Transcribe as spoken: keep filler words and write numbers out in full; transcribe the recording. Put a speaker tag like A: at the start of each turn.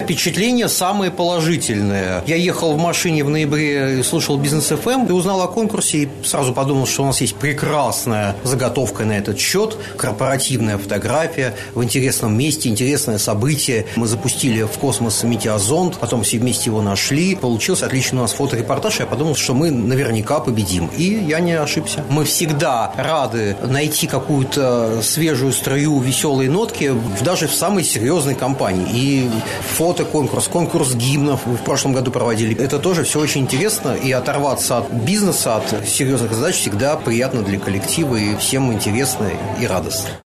A: Впечатления самые положительные. Я ехал в машине в ноябре и слушал Бизнес эф эм, и узнал о конкурсе, и сразу подумал, что у нас есть прекрасная заготовка на этот счет, корпоративная фотография в интересном месте, интересное событие. Мы запустили в космос метеозонд, потом все вместе его нашли. Получился отличный у нас фоторепортаж, я подумал, что мы наверняка победим. И я не ошибся. Мы всегда рады найти какую-то свежую струю, веселые нотки даже в самой серьезной компании. И фотоконкурс, конкурс гимнов в прошлом году проводили. Это тоже все очень интересно, и оторваться от бизнеса, от серьезных задач всегда приятно для коллектива, и всем интересно и радостно.